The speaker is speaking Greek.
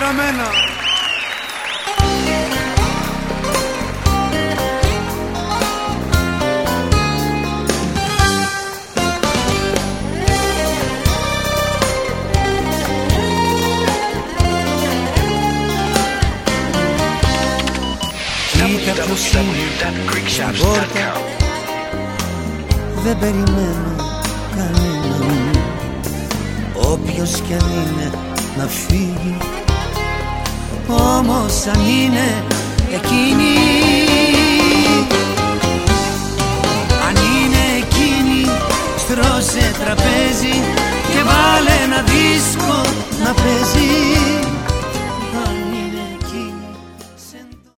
για μένα. Κοίτα ποιος είναι στην πόρτα, δεν περιμένω κανέναν. Όποιος κι αν είναι να φύγει, όμως αν είναι εκείνη